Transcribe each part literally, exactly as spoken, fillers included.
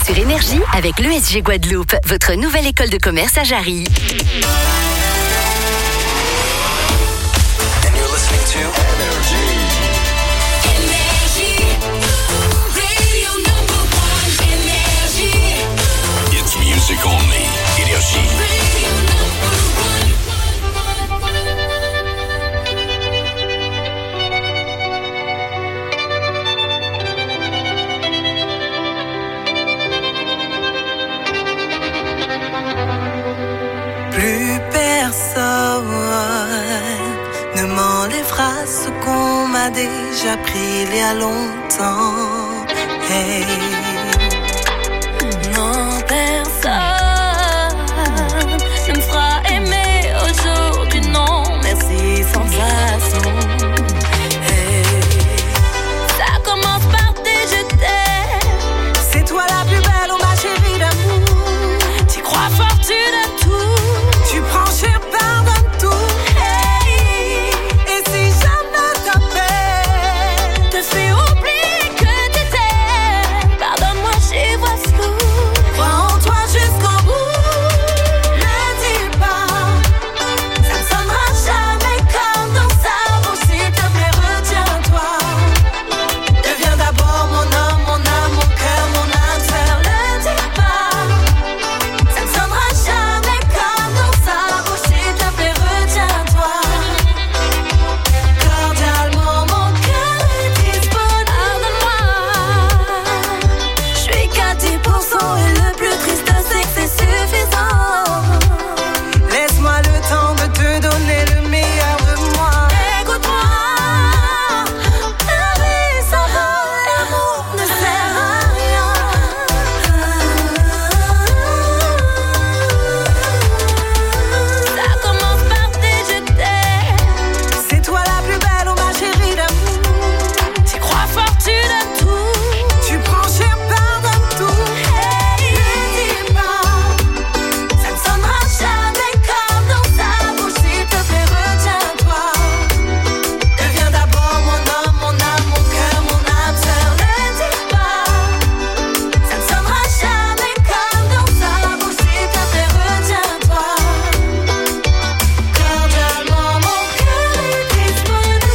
sur Énergie avec l'E S G Guadeloupe, votre nouvelle école de commerce à Jarry. And you're listening to Energy. Energy. Radio number one. Energy. It's music only. Energy. Radio number one. Plus personne ne m'enlèvera ce qu'on m'a déjà pris il y a longtemps. Hey. Non, personne ne me fera aimer aujourd'hui, non, merci, sans façon. Hey. Ça commence par des je t'aime. C'est toi la plus belle, oh ma chérie d'amour. Tu crois fort, tu donnes tout. Tu prends cher, pardonne tout. Hey. Et si jamais ta peine te fait oublier que t'étais, pardonne-moi, j'y vois flou. Crois en toi jusqu'au bout. Ne dis pas, ça ne sonnera jamais comme dans sa bouche. S'il te plaît, retiens-toi. Deviens d'abord mon homme, mon âme, mon cœur, mon âme sœur. Ne dis pas, ça ne sonnera jamais comme dans sa bouche. S'il te plaît, retiens-toi. Cordialement, mon cœur est disponible. Pardonne-moi, je suis qu'à dix pour cent et le plus triste c'est que c'est suffisant. Laisse-moi le temps de te donner le meilleur de moi. Écoute-moi, la vie sans l'amour ne sert à rien. Ça commence par des je t'aime. C'est toi la plus belle, oh ma chérie d'amour. Tu crois fort, tu donnes tout. Tu prends cher, pardonne tout. Hey. Ne dis pas, ça ne sonnera jamais comme dans sa bouche. S'il te plaît, retiens-toi. Deviens d'abord mon homme, mon âme, mon cœur, mon âme sœur. Ne dis pas, ça ne sonnera jamais comme dans sa bouche. S'il te plaît, retiens-toi. Cordialement, mon cœur est disponible.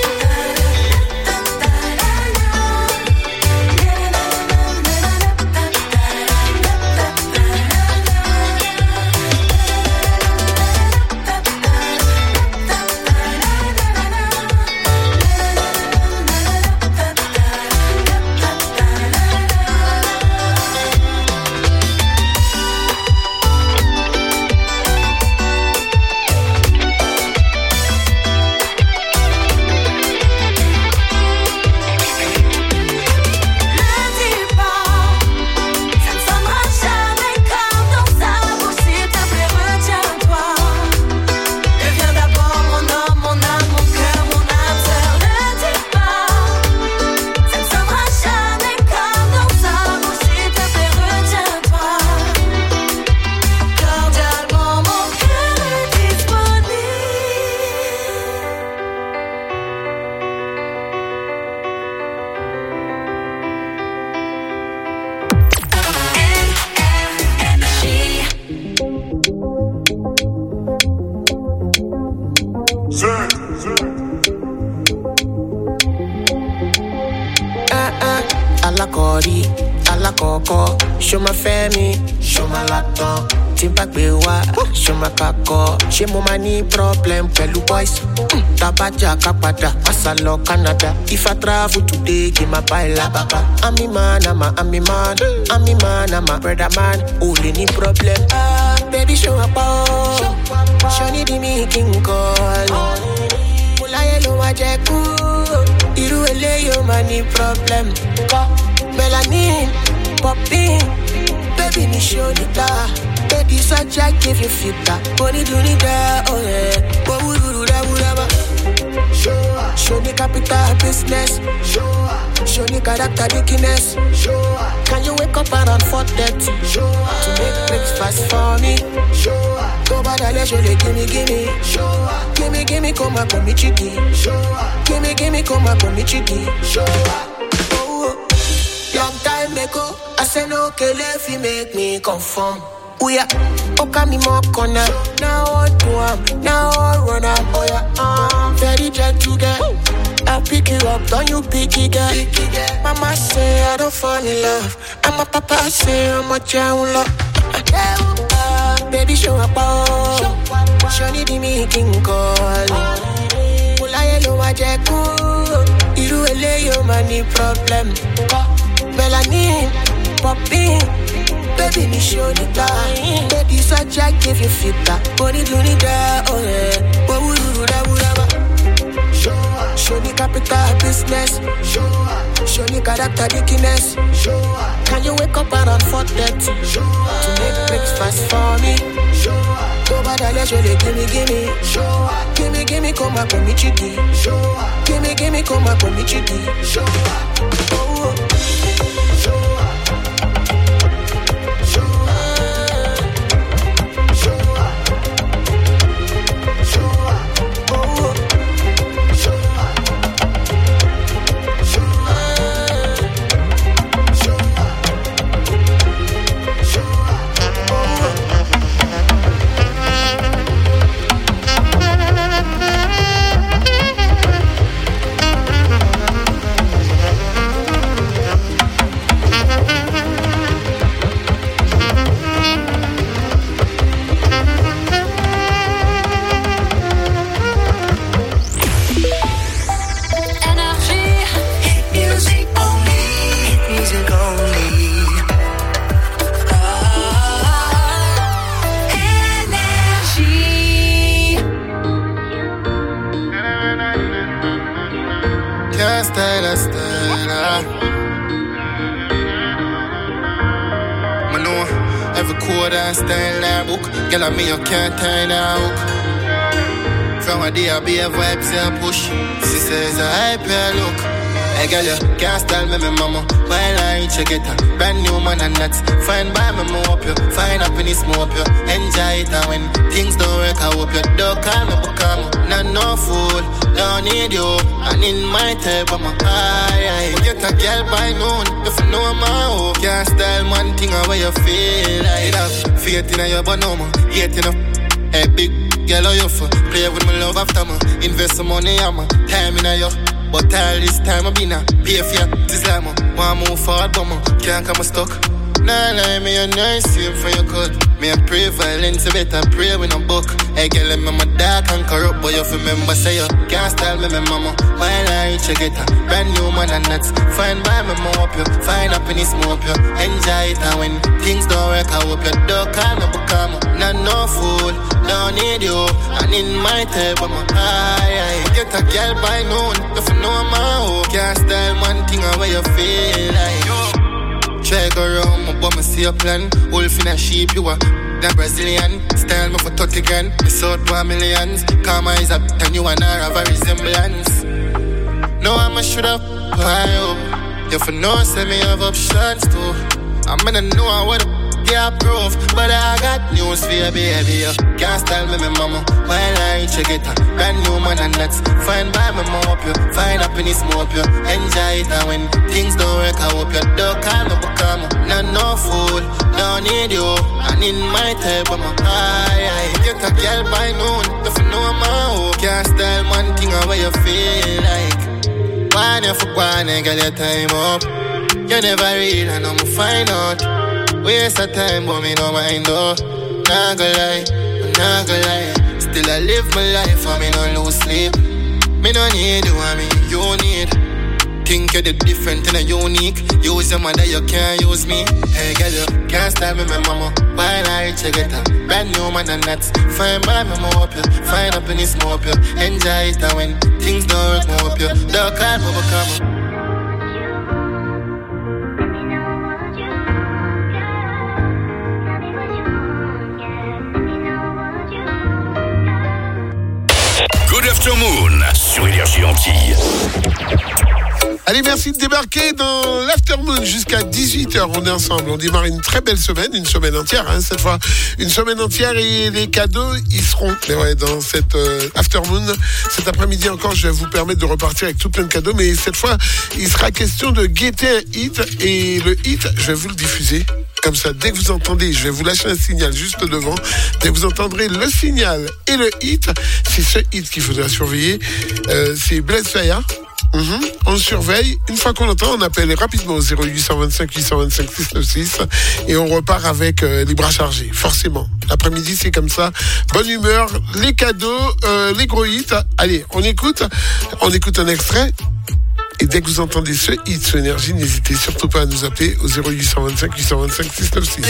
Ne dis pas, ça ne sonnera jamais comme dans sa bouche. S'il te plaît, retiens-toi. Deviens d'abord mon homme, mon âme, mon cœur, mon âme sœur. Ne dis pas, ça ne sonnera jamais comme dans sa bouche. S'il te plaît, retiens-toi. Cordialement, mon cœur est disponible. Alla cori, alla coco, show my family, show my laptop. Timpa gbewa, show my kako. Ṣé mo máa ní problem pẹ̀lú boys? Mm, Tabaja kápadà, Asalo Canada. If I travel today, kí ma bá ẹ lábàbà. I'm a man, I'm a, I'm a man. I'm a man, I'm a brother man. O lè ní problem. Ah, baby show up oh. Show ní di mi kí n call. Mo láyé ló wá jẹ kú. Irú eléyìí ó máa ní problem. Kọ́ melanin, popping. Baby ní show níta. Baby such I give you filter. Body do need that, oh yeah. What would you do that, would ever? Show, show the capital business. Show, show the character dickiness. Show, can you wake up around four thirty? Show, to make breakfast for me. Show, go by the leisure, gimme, gimme. Show, gimme, gimme, come up on me chicky. Show, gimme, gimme, come up on me chicky. Show, oh, long time ago. I say no kill if you make me conform. Oh yeah, okay me more corner. Now what do I? Now I run up. Oh yeah, I'm very gentle girl. I pick you up, don't you pick it girl. Mama say I don't fall in love. And my papa say I'm a child love. Baby show up, oh. Show need me king call. Pula yellow wajeku. Iru ele yo money problem. Melanin, popping. Baby, me show the time. Baby, such I give you feedback. Body do need that, oh yeah. What would you do that, would ever? Show, show the capital business. Show, show the character dickiness. Show, can you wake up around four thirty? Show, to make breakfast for me. Show, go by the leisure, gimme, gimme. Show, gimme, gimme, come back on me, chitty. Show, gimme, gimme, come back on me, chitty. Show, oh, show. Girl, I me you can't tie the hook. From a day I be a vibe, say I push. She says I hyper look. Hey girl, you can't style me, me mama. While I reach you get a brand new man and that's fine by me, more up you. Find happiness, more up you. Enjoy it and when things don't work, I hope you don't call me, become not no fool. Don't need you, and in my type, I'm a high. Get a girl by noon, if you know my hope. Can't style one thing away you feel like that. Faith in your bonoma, hate in a hey, big girl, how you for? Play with my love after me. Invest some money, I'm a time in a yo. But all this time I've been a pay for you. This like me, want move forward, but me can't come stuck. Nah, nah, me a nice same for your cut. Me a pray violence, you better pray with no book. Hey, girl, let me my dark and corrupt, but you remember say you can't style me, me mama. While I reach you get a brand new man and that's fine by me, more up you. Find happiness, more up you. Enjoy it and when things don't work, I hope you don't call me, become not no fool. Don't need you, and in my type, I'm a high. Get a girl by noon, if you know my hope. Can't style one thing away you feel like yo. Try go round, my bum, see a plan. Wolf in a sheep, you are the Brazilian. Style me for thirty grand, me sold for millions. Karma is up, and you and I have a resemblance. No, I'm a shoot up, why oh. If you know, say me have options too. I'm gonna know what the get proof, but I got news for you, baby. You can't style me, me mama. While I reach you get a brand new man and that's fine by me, more up you. Find happiness, more up you. Enjoy it and when things don't work, I hope you don't call me, become not no fool. Don't need you, and in my type, I'm a high. Get a girl by noon, if you know my hope. Can't style one thing away you feel like. One you for one, girl, your time up. You never read, and I'm find out. Waste of time, but me no mind though. Nah go lie, nah go lie. Still I live my life, and me no lose sleep. Me no need you, I mean you need. Think you're the different and a unique. Use your mother, you can't use me. Hey girl, you can't style me, my mama. While I reach you get a brand new man and that's fine by me, more up you. Find happiness, more up you. Enjoy it and when things don't work, more up you. Don't call me, become Good Afternoon sur Énergie Antilles. Allez, merci de débarquer dans l'Afternoon jusqu'à dix-huit heures. On est ensemble. On démarre une très belle semaine, une semaine entière, hein, cette fois. Une semaine entière et les cadeaux, ils seront ouais, dans cette euh, Afternoon. Cet après-midi encore, je vais vous permettre de repartir avec tout plein de cadeaux. Mais cette fois, il sera question de guetter un hit. Et le hit, je vais vous le diffuser. Comme ça, dès que vous entendez, je vais vous lâcher un signal juste devant. Dès que vous entendrez le signal et le hit, c'est ce hit qu'il faudra surveiller. Euh, c'est Blaise Faya. Mm-hmm. On surveille. Une fois qu'on l'entend, on appelle rapidement au zéro huit cent vingt-cinq huit cent vingt-cinq six cent quatre-vingt-seize et on repart avec euh, les bras chargés. Forcément. L'après-midi, c'est comme ça. Bonne humeur, les cadeaux, euh, les gros hits. Allez, on écoute. On écoute un extrait. Et dès que vous entendez ce hit sur Énergie, n'hésitez surtout pas à nous appeler au zéro huit cent vingt-cinq huit cent vingt-cinq six cent quatre-vingt-seize.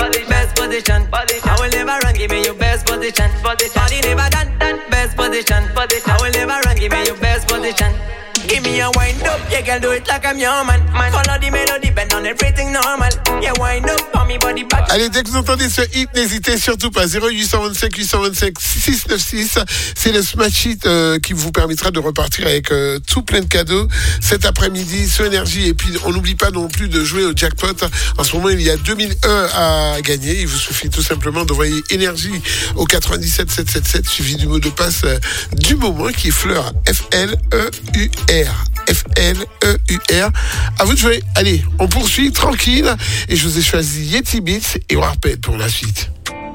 Give me a wind up, yeah, girl, do it like I'm your man. Man, follow the melody, bend on everything normal. Yeah, wind up, on me body back. Allez, dès que vous entendez ce hit, n'hésitez surtout pas. zéro huit cent vingt-cinq huit cent vingt-cinq six cent quatre-vingt-seize. C'est le Smash Hit euh, qui vous permettra de repartir avec euh, tout plein de cadeaux cet après-midi sur Énergie. Et puis, on n'oublie pas non plus de jouer au jackpot. En ce moment, il y a deux mille un à gagner. Il vous suffit tout simplement d'envoyer Énergie au quatre-vingt-dix-sept sept cent soixante-dix-sept suivi du mot de passe euh, du moment qui est Fleur. F L E U R. F L E U R. À vous de jouer. Allez, on poursuit tranquille. Et je vous ai choisi Yeti Beats et Warped pour la suite.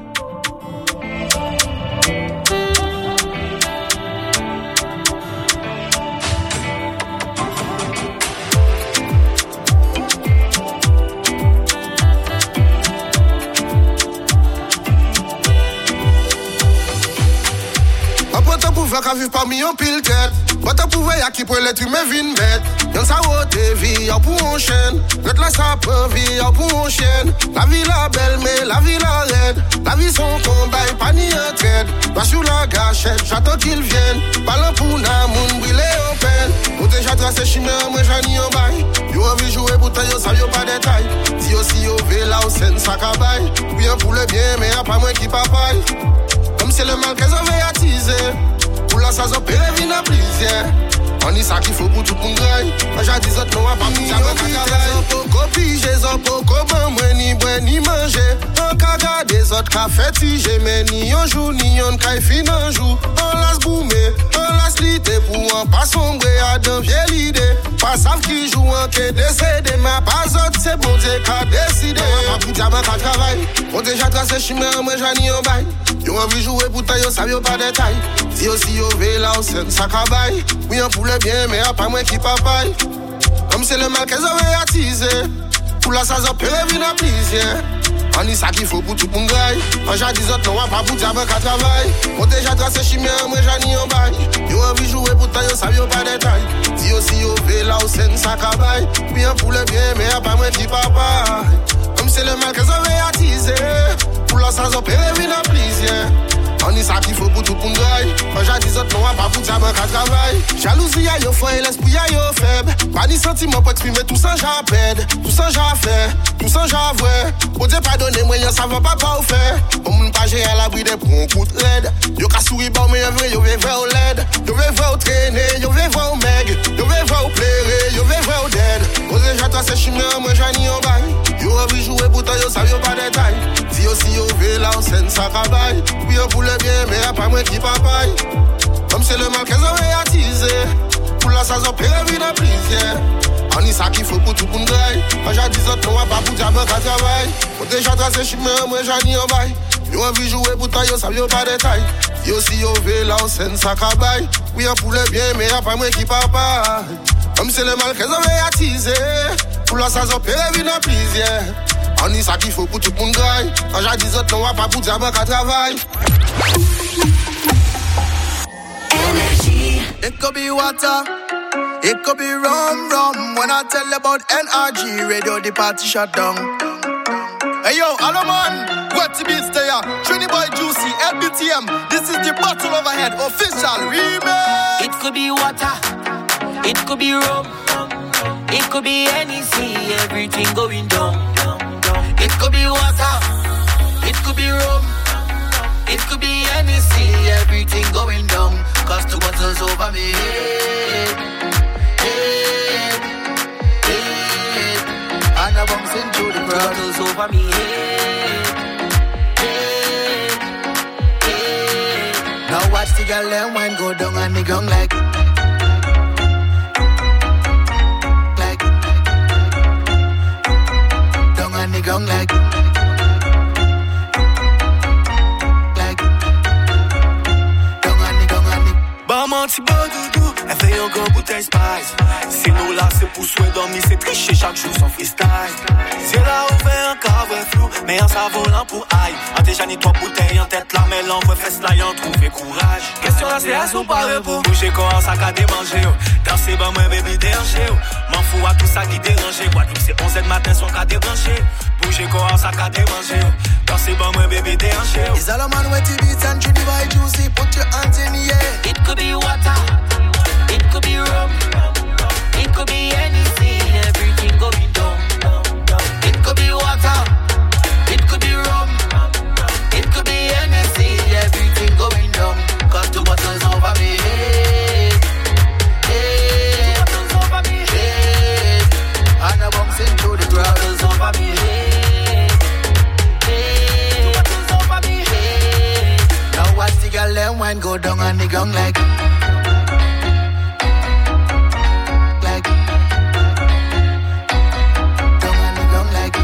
Ka viv parmi yon pile tête. But a pouvoir y'a qui pour l'être humain vin bête. Y'en sa haute vie, y'a pour un chêne. Notre la sa peu vie, y'a pour un chêne. La vie la belle, mais la vie la raide. La vie son combat, y'a pas ni un trade. Pas sur la gâchette, j'attends qu'il vienne. Parlant pour na moun, brûlé en peine. Ou déjà tracé chimère, moi j'en ai un bail. Yo envie jouer pour toi, yo sa yo pas détail. Si yo si yo ve la ou sen sa kabaye. Bien pour le bien, mais y'a pas moi qui papaye. Comme c'est le mal qu'elles avaient attisé. Pour la saison, péré vin à plaisir. On dit ça qu'il faut pour tout le monde. J'ai dit autres non à pas mis à mon poko pige, zon poko ban moi ni boire ni manger. On ka garde des autres ka fétiger, mais ni un jour ni un ka fin un jour. On laisse boumer, on laisse liter pour en pas sombrer à d'un vieille idée. Pas savent qui joue en qui décédé, mais pas autres c'est bon Dieu qui a décidé. Pas pour diamant ka travail. On déjà tracé chimère, moi j'en ai un bail. Yo envie jouer pour toi, yo savent yo pas détail. Si yo si yo ve là, c'est ça kabaye. Oui, on pour le bien, mais y'a pas moi qui papaye. Comme c'est le mal qu'elles avaient attisé. Pour la saison, péré vin à plaisir. On dit ça qu'il faut pour tout le monde. Quand j'ai dit autres, non, pas pour diable qu'à travail. On déjà tracé chimère, moi j'en ai un bail. Yo envie jouer pour toi, yo savent yo pas détail. Si yo si yo ve là, c'est ça kabaye. Oui, on pour le bien, mais y'a pas moi qui papaye. Comme c'est le mal qu'elles avaient attisé. Pour la saison, péré vin à plaisir. On dit ça qu'il faut pour tout le monde. Quand j'ai dit autres, non, pas pour diable qu'à travail. Jalousie, y'a yo fort et l'esprit, y'a yo faible. Pas ni sentiment pour exprimer tout ça, j'appelle. Tout ça, j'ai fait. Tout ça, j'ai vrai. Pour Dieu, pardonner, moi, y'a ça va pas pas au faire. On moun pas gérer à l'abri des prons, coup de raide. Yo ka souri bon, mais y'a vrai, yo ve vrai au led. Yo ve vrai au traîner, yo ve vrai au meg. Yo ve vrai au plaire, yo ve vrai au dead. Moi, déjà, toi, c'est chimère, moi, j'en ai un bail. Yo envie jouer pour toi, yo savent yo pas détail. Si yo si yo ve là, c'est ça kabaye. Oui, on pour le bien, mais y'a pas moi qui papaye. Comme c'est le mal qu'elles avaient attisé. Pour la saison, péré vin à plaisir. On dit ça qu'il faut pour tout le monde. Quand j'ai dit autres, non, pas pour diable qu'à travail. On déjà tracé chimère, moi j'en ai un bail. Yo envie jouer pour toi, yo savent yo pas détail. Si yo si yo ve là, c'est ça kabaye. Oui, on pour le bien, mais y'a pas moi qui papaye. Comme c'est le mal qu'elles avaient attisé. Pour la saison, péré vin à plaisir. On dit ça qu'il faut pour tout le monde. Quand j'ai dit autres, non, pas pour diable qu'à travail. It could be water, it could be rum, rum. When I tell you about N R G radio, the party shut down. Hey yo, hello man, what to be stay up? Trini Boy Juicy, L B T M. This is the Battle Overhead official remix. It could be water, it could be rum, it could be anything, everything going down. It could be water, it could be rum, it could be anything, everything going down. Cause two bottles over me, hey, hey. I'm bouncing through the crowd. Bottles over me head. Hey, hey. Now watch the girl them wine go down on the ground like, like, down on the ground like, like, down on the ground on the. Bah menti bon doudou, elle fait encore bouteille spice. C'est nous là, c'est pour souhait dormir, c'est tricher chaque jour sans freestyle. C'est là où fait un carré flou, mais un volant pour aïe. En déjà ni trois bouteilles en tête, la mêle en vrai fesse là, y'en trouver courage. Question là, c'est à son pas repos. Bouger quand un sac à démanger, danser bah moi baby déranger. M'en fous à tout ça qui dérange, Guadeloupe c'est onze heures matin, son cas débranché. Bouger quand un sac à démanger, danser bah moi baby déranger. Is all a man with the beats and Trini boy juicy, put your hands in the air. It could be water, it could be rum, it could be anything, everything going down. It could be water, it could be rum, it could be anything, everything going down. Cause two bottles over me head, hey, two bottles over me head, and I'm bouncing through the crowd. bottles over me head, hey, two bottles over me head. Now watch the girl them wine go down on the ground like, like, down on the ground like,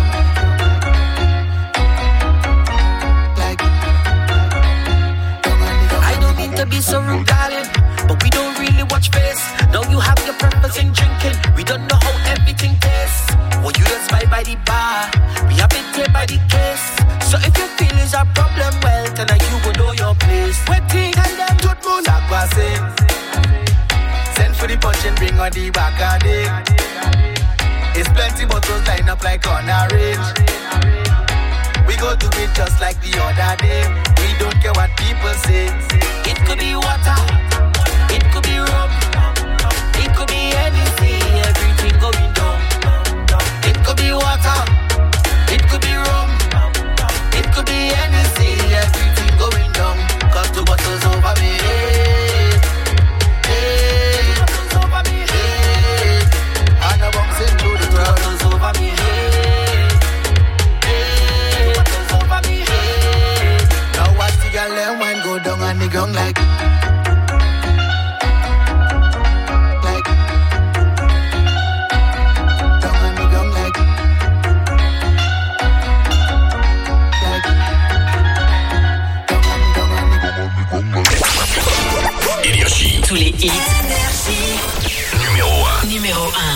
like, down on the ground. I don't mean to be so rude, darling, but we don't really watch face. Now you have your purpose in drinking. We don't know how everything tastes. Well, you just buy by the bar. We have it here by the case. So if you feel is a problem, well, tonight you will know your place. Waiting, tell them Tout le monde a passé. Send for the punch and bring on the back of it. It's plenty bottles lined up like on a range. We go do it just like the other day. We don't care what people say. it could be water, it could be rum, it could be anything, everything going down. It could be water, it could be rum, it could be anything, everything going down. Cause two bottles over me head, hey, two bottles over me head, And I'm bouncing through the two crowd. bottles over me head, hey, two bottles over me head. Now watch the girl them wine go down on the ground like, like, down on the ground like, like, down on the down on the. Énergie Tous les hits numéro un. numéro un.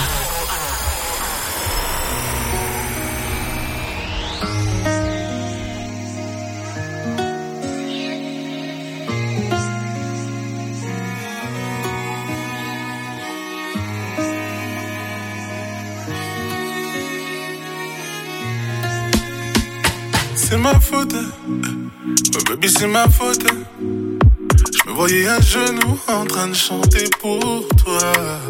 C'est ma faute, oh baby c'est ma faute. Je me voyais à genoux en train de chanter pour toi.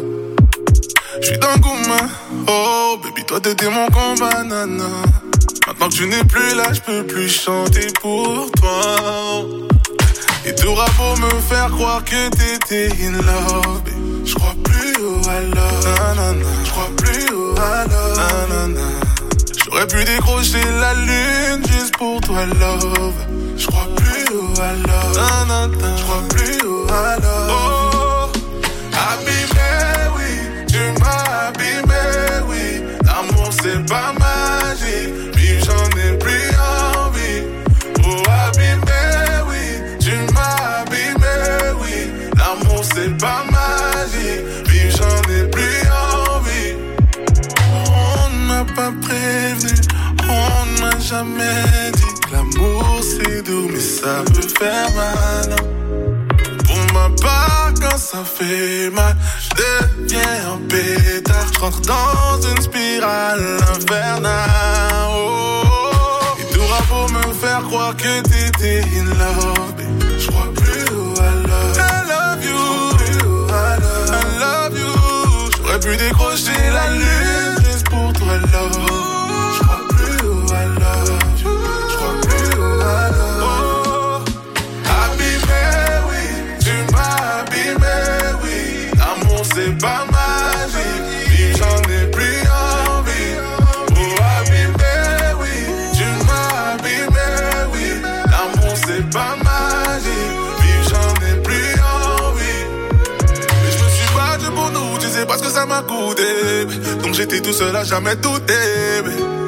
Je suis dans Gouma, oh baby toi t'étais mon combat nana. Maintenant que tu n'es plus là, je peux plus chanter pour toi. Et t'auras beau me faire croire que t'étais in love, je crois plus au I love, nanana. Je crois plus au I love, nanana. J'aurais pu décrocher la lune juste pour toi, love. J'crois plus au I love, nanana. J'crois plus au I love. Oh, abîmé, oui, tu m'as abîmé, oui. L'amour c'est pas magique, puis j'en ai plus envie. Oh, abîmé, oui, tu m'as abîmé, oui. L'amour c'est pas magique, puis j'en ai plus envie. On ne m'a pas prévenu, on ne m'a jamais dit que l'amour c'est doux, mais ça peut faire mal. Pour ma part, quand ça fait mal, je deviens un pétard. Je rentre dans une spirale infernale. Oh, et t'auras beau me faire croire que t'étais in love, je crois plus au I love. I love you, I love, I love you. J'aurais pu décrocher la lune juste pour toi, love. Je crois plus au I love you, je crois plus au I love. Oh, abîmé, oui, tu m'as abîmé, oui. L'amour c'est pas magique, puis j'en ai plus envie. Oh, c'est pas magique. Vivre, j'en ai plus envie. Mais je me suis battu pour nous, tu sais pas ce que ça m'a coûté. Donc j'étais tout seul à jamais douter.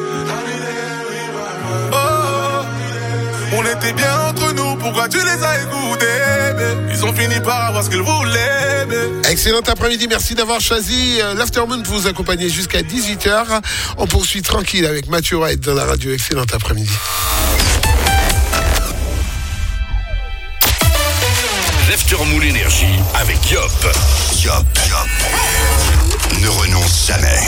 Oh, on était bien entre nous, pourquoi tu les as écoutés? Ils ont fini par avoir ce qu'ils voulaient. Excellent après-midi, merci d'avoir choisi l'Aftermoon pour vous accompagner jusqu'à dix-huit heures. On poursuit tranquille avec Mathieu White dans la radio. Excellent après-midi. L'Aftermoon Énergie avec Yop. Yop, Yop. Ne renonce jamais.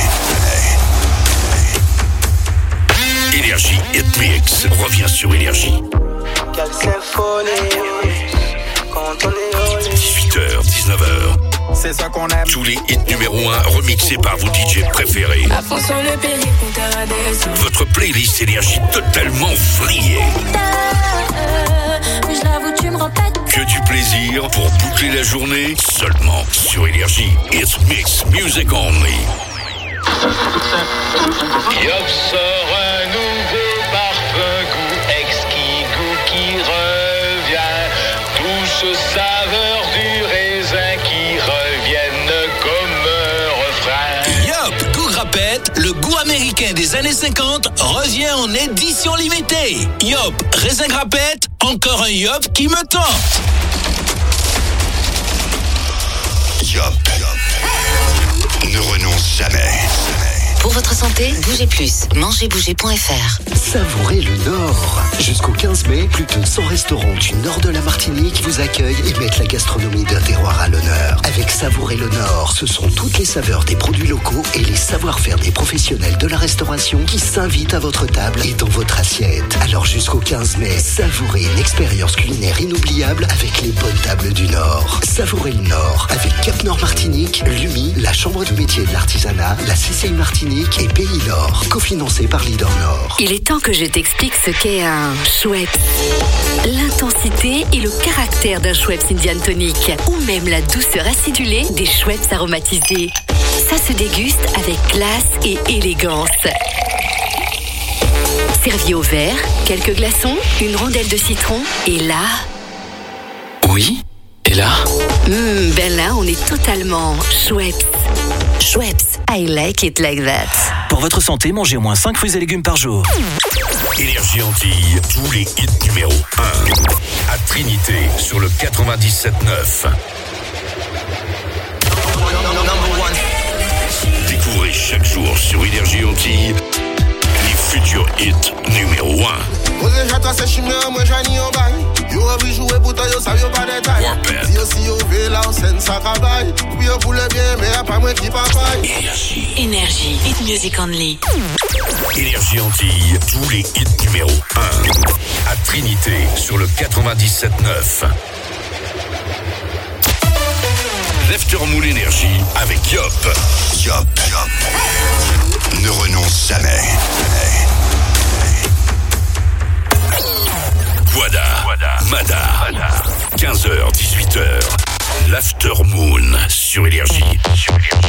Énergie Hit Mix revient sur Énergie. dix-huit heures, dix-neuf heures. C'est ça qu'on aime. Tous les hits numéro un remixés par vos D J préférés. À fond sur le périph', on te radesse. Votre playlist Énergie totalement vrillée. Mais je l'avoue, tu me répètes. Que du plaisir pour boucler la journée seulement sur Énergie. It's Mix Music Only. Yop sort un nouveau parfum goût exquis, goût qui revient. Douce saveur du raisin qui reviennent comme un refrain. Yop, goût grappette, le goût américain des années cinquante revient en édition limitée. Yop, raisin grappette, encore un Yop qui me tente. Yop, Yop. Ne renonce jamais. Pour votre santé, bougez plus. mangez bouger point f r. Savourez le Nord. Jusqu'au quinze mai, plus de cent restaurants du nord de la Martinique vous accueillent et mettent la gastronomie d'un terroir à l'honneur. Avec Savourez le Nord, ce sont toutes les saveurs des produits locaux et les savoir-faire des professionnels de la restauration qui s'invitent à votre table et dans votre assiette. Alors jusqu'au quinze mai, savourez une expérience culinaire inoubliable avec les bonnes tables du Nord. Savourez le Nord avec Cap Nord Martinique, l'U M I, la Chambre du métier de l'artisanat, la C C I Martinique et Pays Nord, cofinancé par Leader Nord. Il est temps que je t'explique ce qu'est un Schweppes. L'intensité et le caractère d'un Schweppes Indian Tonic, ou même la douceur acidulée des Schweppes aromatisés. Ça se déguste avec classe et élégance. Servi au verre, quelques glaçons, une rondelle de citron, et là... Oui, et là Mmh, ben là, on est totalement Schweppes. Schweppes, I like it like that. Pour votre santé, mangez au moins cinq fruits et légumes par jour. Énergie Antilles, tous les hits numéro un. À Trinité, sur le quatre-vingt-dix-sept neuf. Découvrez chaque jour sur Énergie Antilles les futurs hits numéro un. Énergie. Énergie. Hit music only. Énergie Antilles, tous les hits numéro un. À Trinité, sur le quatre-vingt-dix-sept neuf. L'Aftermoon Énergie avec Yop. Yop, Yop. Ne renonce jamais. Guada, Mada, quinze heures, dix-huit heures. L'Aftermoon sur Énergie. Sur Énergie.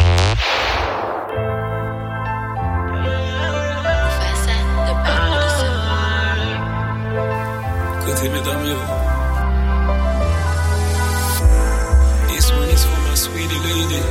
Côté mesdames, yo. This one is for my sweetie lady.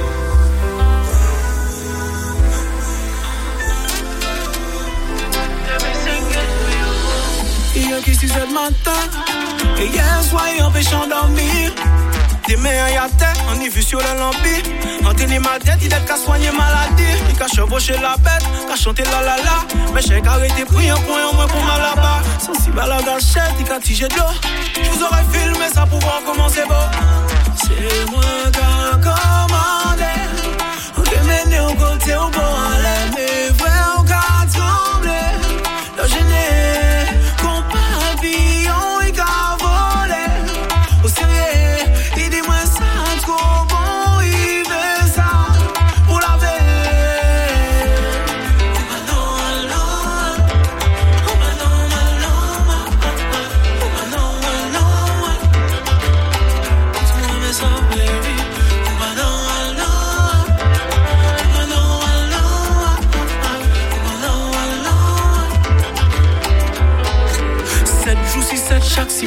Hier qui six heures du matin, et hier soir il empêche d'endormir. Demain il y a terre, on y vit sur le lampi. En tenir ma tête, il est qu'à soigner maladie. Il qu'à chevaucher la bête, qu'à chanter la la la. Mais j'ai arrêté pris un point en moins pour mal là-bas. Sensible à la gâchette, il qu'à tiger de l'eau. Je vous aurais filmé ça pour voir comment c'est beau. C'est moi qui a commandé. On te mène au côté au bon aller. Mais vrai, on qu'a tremblé. Le gêné. Papillon, il qu'a volé. Au sérieux, il dit moi ça trop bon, il veut ça pour la veille. Oh bah non, alors. Oh bah non, alors. Oh bah non, alors. Tu m'as mis ça, baby. Oh bah non, alors. Oh bah non, alors.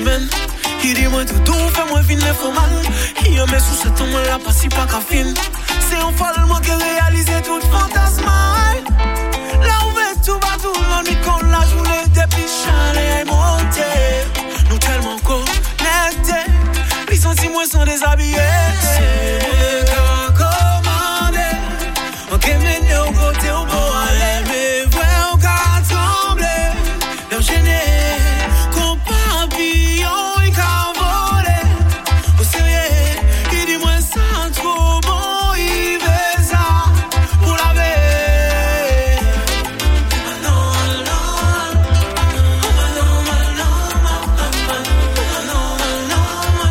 semaine. Il dit moi tout doux, fais-moi vine les faux mal. Il me sous ce temps, moi la passe pas qu'à fin. C'est un follement qui réalise tout fantasme. Là où est tout va tout, l'ennui qu'on la journée depuis chalet est monté. Nous tellement connectés, les sentiments sont déshabillés. C'est moi qui commandé. Ok, mais nous côté au beau aller, mais vrai on va trembler. L'enchaîner, qu'on papillon et qu'à voler. Au sérieux, il dit moi ça trop bon, il veut ça pour la veille. Non, non, non, non, non, non.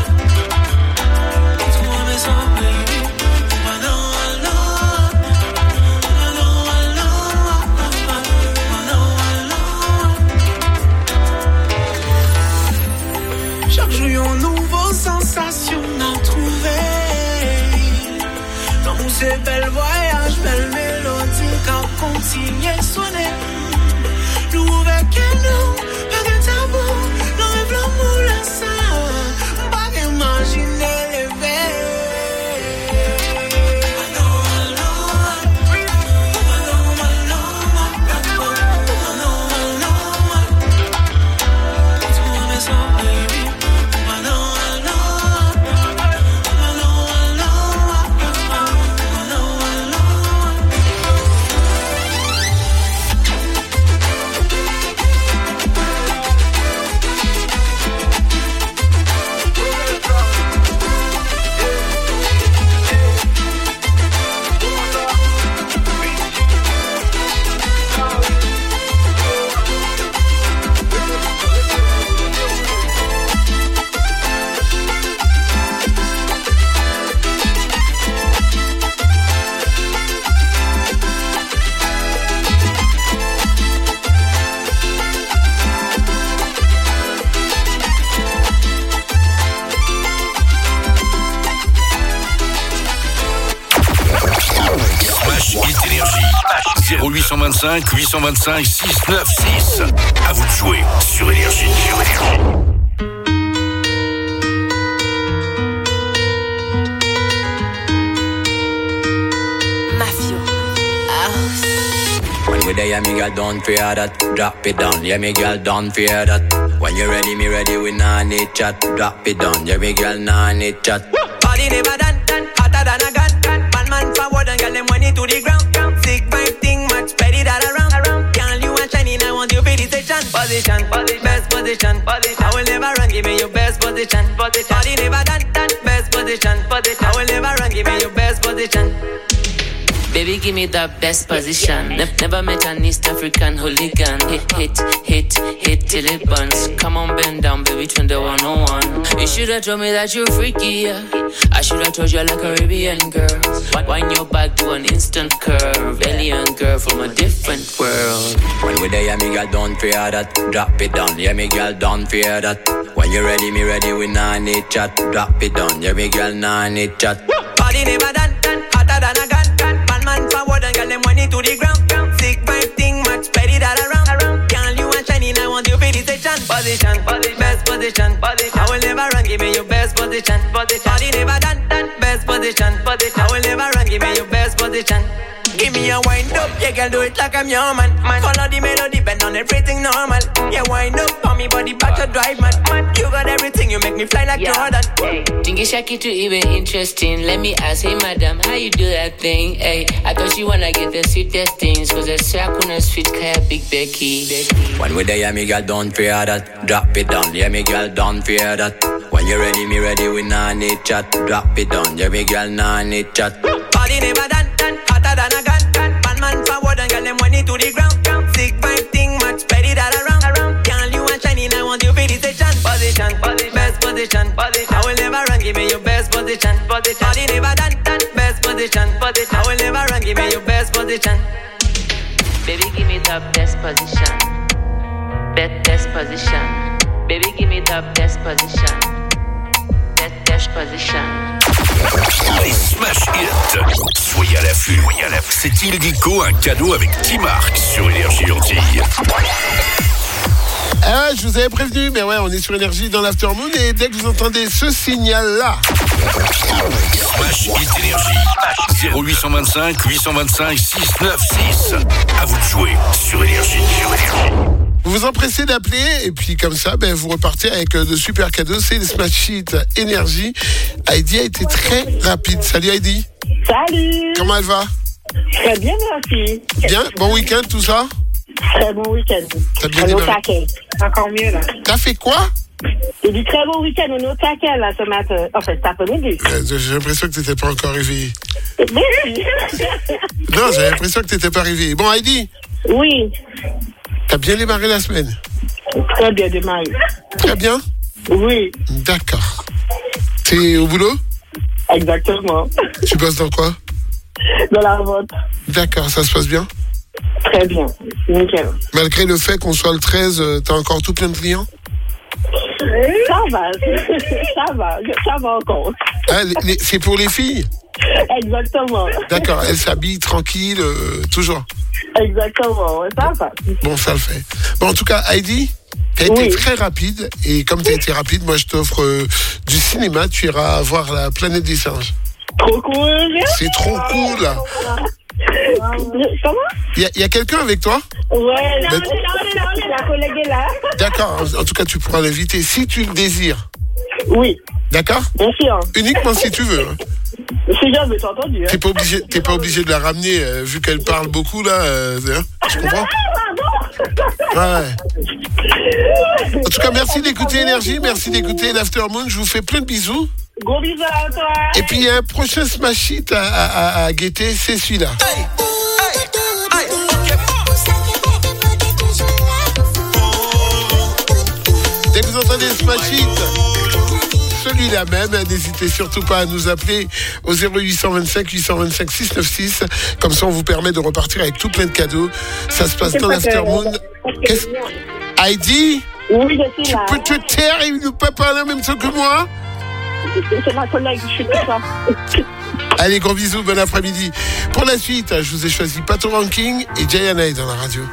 Toi, mais ça, baby. Non, non. Chaque jour, une nouvelle sensation à trouver. Dans mon c'est bel voyage, belle mélodie, quand continuer sonner. Nous avec nous, pas de tabou, nous rêve l'amour, la ça. Pas imaginer les veilles. zéro huit cent vingt-cinq huit cent vingt-cinq six cent quatre-vingt-seize. À vous de jouer sur Énergie. Sur Énergie. When we there, yeah, me girl, don't fear that. Drop it down, yeah, me girl, don't fear that. When you ready, me ready, we nah need chat. Drop it down, yeah, me girl, nah need chat. Body never done, done, hotter than a gun. Man, man forward and girl, them money to the ground. Sick vibe thing, much spread that around. Girl, you are shining, I want you for the station. Position, position, best position, position. I will never run, give me your best position, position. Body never done, done, best position, position. I will never run, give me your best position. Baby, give me the best position. Ne- never met an East African hooligan. Hit, hit, hit, hit till it burns. Come on, bend down, baby, turn the one on one. You should've told me that you're freaky, yeah. I should've told you I like Caribbean girls. Wind your back to an instant curve. Alien girl from a different world. When we there, yeah, me girl, don't fear that. Drop it down, yeah, me girl, don't fear that. When you ready, me ready, we nah need chat. Drop it down, yeah, me girl, nah need chat. Body never done, done, hotter than a gun. Man forward and girl them money to the ground. Sick vibe thing, much spread that around. Girl, you are shining, I want you for the station. Position, position, best position, position. I will never run, give me your best position, position. Body never done, done, best position, position. I will never run, give me your best position. Give me a wind up, yeah, girl, do it like I'm your man. man. Follow the melody, bend on everything normal. Yeah, wind up, for me body back to drive, man. man. You got everything, you make me fly like Yeah. Jordan. Hey, Dingy Shaki too even interesting. Let me ask, hey madam, how you do that thing? Hey, I thought you wanna get the sweetest things, cause I say I couldn't sweet kaya big Becky. Becky. When we there, yeah, me girl, don't fear that. Drop it down, yeah, me girl, don't fear that. When you ready, me ready, we nah need chat. Drop it down, yeah, me girl, nah need chat. Body never done, done, hotter than a gun. Man, man forward and girl them money to the ground. Sick vibe thing, much spread that around. Girl, you are shining, I want you for the station. Position, position, best position, position. I will never run, give me your best position, position. Body never done, done, best position, position. I will never run, give me your best position. Baby, give me the best position. Best, best position. Baby, give me the best position. Best, best position. Les Smash Hits. Soyez à l'affût. Soyez à l'affût. C'est Ildico, un cadeau avec T-Mark sur Énergie Antilles. Ah ouais, je vous avais prévenu, mais ouais, on est sur Énergie dans l'Aftermoon et dès que vous entendez ce signal-là. Smash Hit Énergie. zéro huit cent vingt-cinq huit cent vingt-cinq six cent quatre-vingt-seize. À vous de jouer sur Énergie. Sur Énergie. Vous vous empressez d'appeler et puis comme ça, ben, vous repartez avec euh, de super cadeaux. C'est le Smash Hit Énergie. Heidi a été très rapide. Salut Heidi. Salut. Comment elle va? Très bien, merci. Bien, bon week-end, tout ça? Très bon week-end. T'as bien On est au démarré. taquet. Encore mieux, là. T'as fait quoi? J'ai dit très bon week-end, on est au taquet, là, ce matin. En fait, cet après-midi. Euh, J'ai l'impression que t'étais pas encore réveillé. Oui. Non, j'ai l'impression que t'étais pas réveillé. Bon Heidi. Oui. T'as bien démarré la semaine? Très bien démarré. Très bien? Oui. D'accord. T'es au boulot? Exactement. Tu bosses dans quoi? Dans la vente. D'accord, ça se passe bien? Très bien. Nickel. Malgré le fait qu'on soit le treize, euh, t'as encore tout plein de clients? Ça va. Ça va. Ça va encore. Ah, les- les- c'est pour les filles? Exactement. D'accord, elles s'habillent tranquilles, euh, toujours. Exactement. Ça va. Bon, ça le fait. Bon, en tout cas, Heidi, t'as été Oui. très rapide. Et comme t'as été rapide, moi, je t'offre euh, du cinéma. Tu iras voir la planète des singes. Trop cool. C'est trop cool. Comment? Il y a, il y a quelqu'un avec toi? Ouais, non, Mais- on est là, on est là, on est là. La collègue est là. D'accord, en, en tout cas, tu pourras l'inviter si tu le désires. Oui. D'accord? Bien sûr. Uniquement si tu veux. hein. Si jamais t'as entendu. Hein. T'es pas obligé, t'es pas obligé de la ramener, euh, vu qu'elle parle beaucoup, là. Euh, hein, tu comprends? Ouais. En tout cas, merci d'écouter Énergie, merci d'écouter l'Aftermoon. Je vous fais plein de bisous. Gros bisous à toi. Et puis, il y a un prochain Smash Hit à, à, à, à guetter, c'est celui-là. Dès que vous entendez le Smash Hit, celui-là même, n'hésitez surtout pas à nous appeler au zéro huit cent vingt-cinq huit cent vingt-cinq six cent quatre-vingt-seize. Comme ça, on vous permet de repartir avec tout plein de cadeaux. Ça se passe dans l'Aftermoon. Qu'est-ce... Heidi? Oui, je suis Tu là. peux te taire et ne pas parler en même temps que moi? C'est ma collègue, je suis là. Allez, gros bisous, bon après-midi. Pour la suite, je vous ai choisi Pato Ranking et Jayana dans la radio.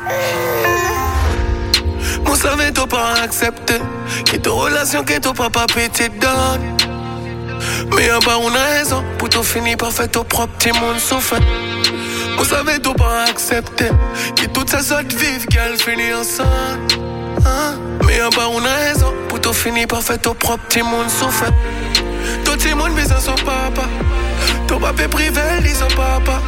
Vous savez, t'as pas accepté que ta relation, que ton papa petit donne. Mais y'a pas une raison pour tout finir par faire ton propre petit monde souffre. Vous savez, t'as pas accepté que toutes ces autres vivent qu'elles finissent ensemble. Hein? Mais y'a pas une raison pour tout finir par faire ton propre petit monde souffre. Tout petit monde besoin son papa. Ton papa privé, dit son papa.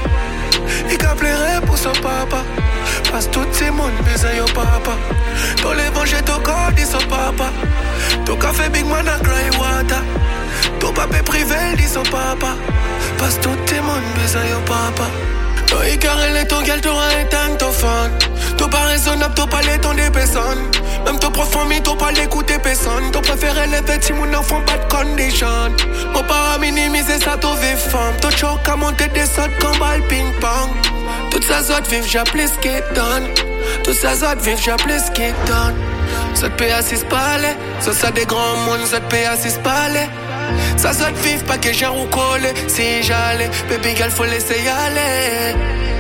Il a pleuré pour son papa. Parce que tout le monde besoin de papa. Ton l'évangile, ton corps, dit son papa. Ton café Big Man a cry water. Ton papa privé, dit son papa. Parce que tout le monde besoin de papa. Ton écarrel et ton gueule, t'auras éteint ton fan. T'as pas raisonnable, t'as pas les temps des personnes. Même ton prof famille, t'as pas l'écouter personne. Ton préféré les petits, mon enfant, pas de condition. Mon para minimiser ça, t'as vu femme. Ton choc à monter des sauts comme balle ping-pong. Toutes ces autres vivent, j'appelle ce qu'ils donnent. Toutes ces autres vivent, j'appelle ce qu'ils donnent. Ça te paye à six palais. Ça, ça des grands mondes, ça te paye à six palais. Ça, ça te vive, pas que j'ai ou collé. Si j'allais, baby girl, faut laisser y aller.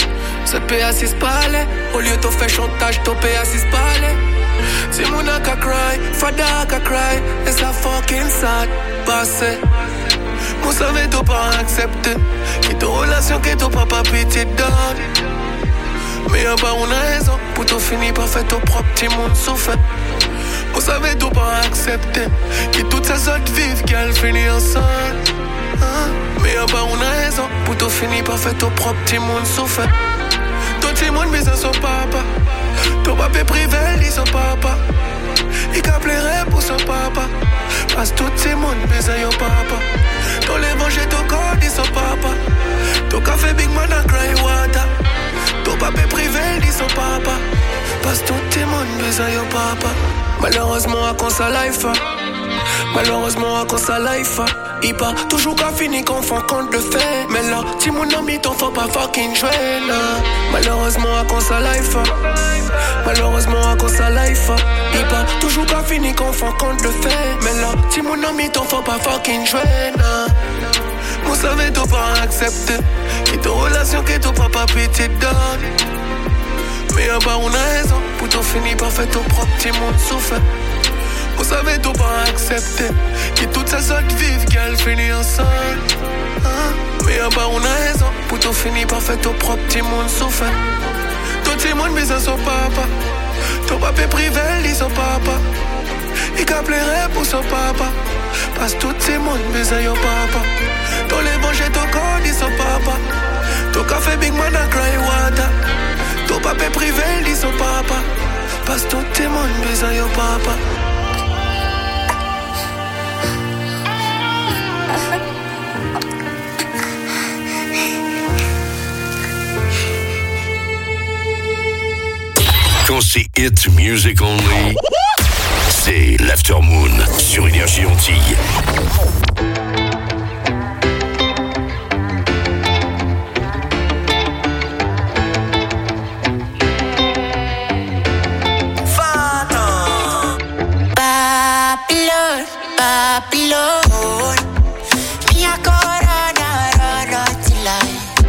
Ça te paye à six palais. Au lieu de faire chantage, t'as payé à six palais. C'est mon a cry, fada ka cry. Et ça fucking sad, passé. Vous savez, t'as pas accepté que ta relation, que ton papa petit donne. Mais y'a pas une raison pour tout finir par faire ton propre petit monde souffre. Vous savez, t'as pas accepté que toutes ces autres vivent qu'elles finissent ensemble. Hein? Mais y'a pas une raison pour tout finir par faire ton propre petit monde souffre. Ton petit monde besoin son papa. Ton papa privé, dit son papa. Il a pleuré pour son papa. Parce que tout le monde besoin de papa. Ton l'évangile, ton corps, dit son papa. Ton café Big Man a cry water. Ton papa privé, dit son papa. Parce que tout le monde besoin de papa. Malheureusement, à cause de sa life. Malheureusement, à cause de sa life. Il part toujours qu'à finir qu'on fait compte de fait. Mais là, si mon ami t'en faut pas fucking jouer. Malheureusement, à cause de sa life. Malheureusement, à cause de sa life. Il part toujours qu'à finir qu'on fait compte de fait. Mais là, si mon ami t'en faut pas fucking jouer. Vous savez, t'as pas accepté que ta relation, que ton papa petit donne. Mais y'a pas une raison pour tout finir par faire ton propre petit monde souffle. Vous savez tout pas accepter que toutes ces autres vivent qu'elles finissent ensemble. Hein? Mais à bas on a raison pour tout finir par faire ton propre petit monde souffle. Tout le monde besoin son papa. Ton papa privé dit son papa. Il a pleuré pour son papa. Parce que tout le monde besoin son papa. Ton les manger ton corps dit son papa. Ton café big man a cry water. Ton papa privé dit son papa. Parce que tout le monde besoin son papa. Quand c'est hit music only, c'est l'Aftermoon sur Énergie Antilles. Babylon, Babylon, mi ancora na rara till I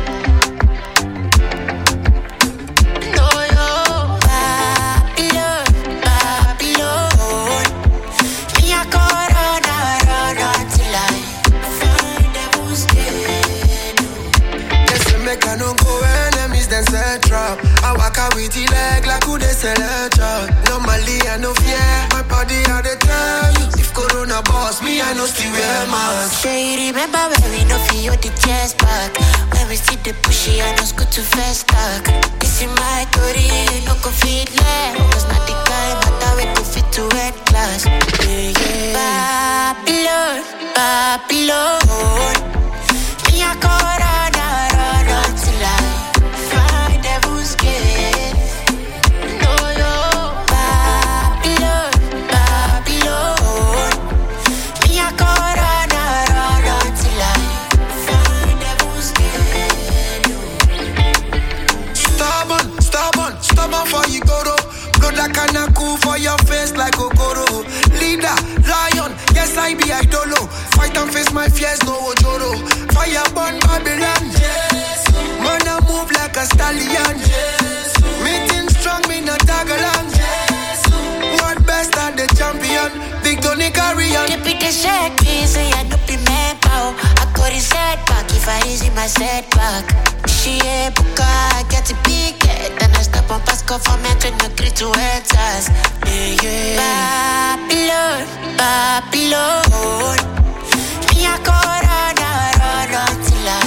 no yo. Babylon, Babylon, mi ancora na rara till I find the who's dead. They say make I no go enemies then set trap. I walk out with the leg like who they sell a job. Normally I no fear, my body I dey tell you. If Corona boss me, I no still wear mask. Say you remember when we no feel the chest back. When we see the pushy, I know good to fast talk. This is my story, no go fit left. Cause not the kind that we go fit to red class. Yeah, yeah. Babylon, Babylon, me a corona, run until I find devil's gate. No, yo. Babylon, Babylon, me a corona, run until I find devil's gate. Stubborn, stubborn, stubborn for you go to. Blood like a cool for your face like Okoro. Leader, lion, yes I be idolo. Fight and face my fears, no ojoro. Fire burn Babylon, yes. Man I move like a stallion, yes. Meeting strong, me no tag along, yes. World best and the champion, big Tony Carrion. Keep it the shake me, say I don't be man pow. I got his setback if I easy my setback. She a buka, I get a big head. Then I stop on Pasco for me to no agree to enters. Yeah, yeah. Babylon, Babylon, me a corona, run until I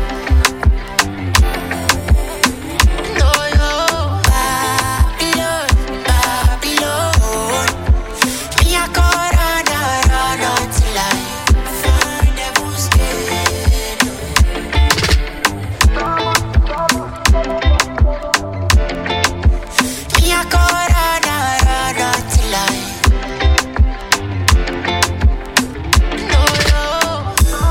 no yo. Babylon, Babylon, me a corona, run until I find devil's gate. Me a corona, run until I no yo.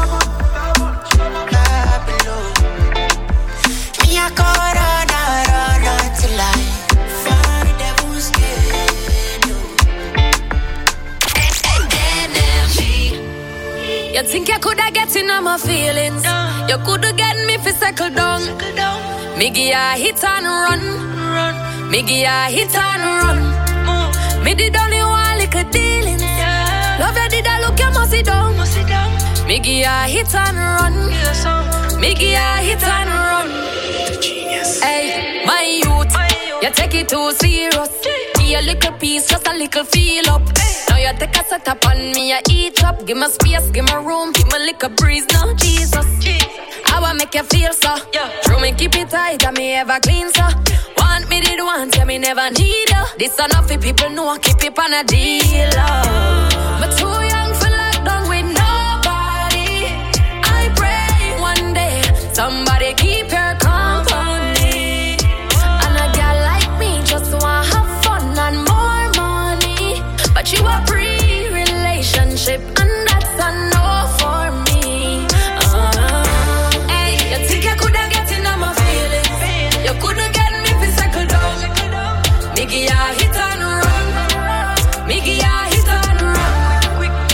Babylon, me a corona, run until I find devil's gate. Energy. You think you coulda get in on my feelings? You coulda get me fi settle down. Me give ya hit and run. Me give ya hit and run. Me did only one little dealings. Love you did I look you must sit down. Me give ya hit and run. Me give ya hit and run. Hey, my youth, you take it too serious. Give a little piece, just a little feel up. Now you take a set up on me, I eat up. Give me space, give me room, give me little breeze now, Jesus. I wanna make you feel so. True me keep it tight, and me ever clean so. Want me did want, yeah me never need you. This enough for people know, keep it on a deal. Oh. But too young for lockdown with nobody. I pray one day somebody keep your company. And a girl like me just want have fun and more money. But you a pre-relationship and that's a no for me. Uh, hey, you think you coulda get in on my feelings? You coulda get me fi circle down. Me give ya hit and run. Me give ya hit and run.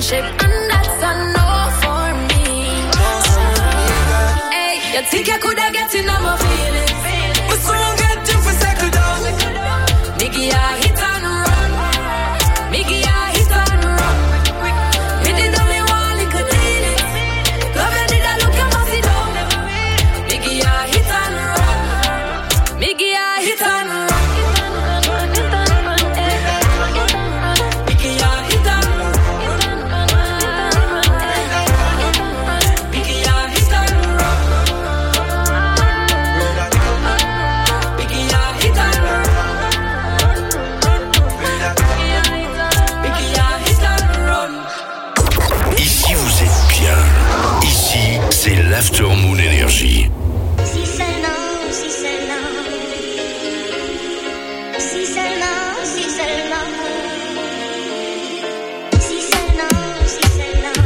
shape, and that's a no for me. Hey, you think I coulda get in on my feelings? But soon get you for settle down. Nigga, I hit and run. Nigga, I hit and run. Me did only one little deal. Love you did I look at my sit down. Nigga, I hit and run. Nigga, I hit and run. C'est l'Aftermoon Énergie. Si seulement, si seulement, si seulement, si seulement, si seulement, si seulement,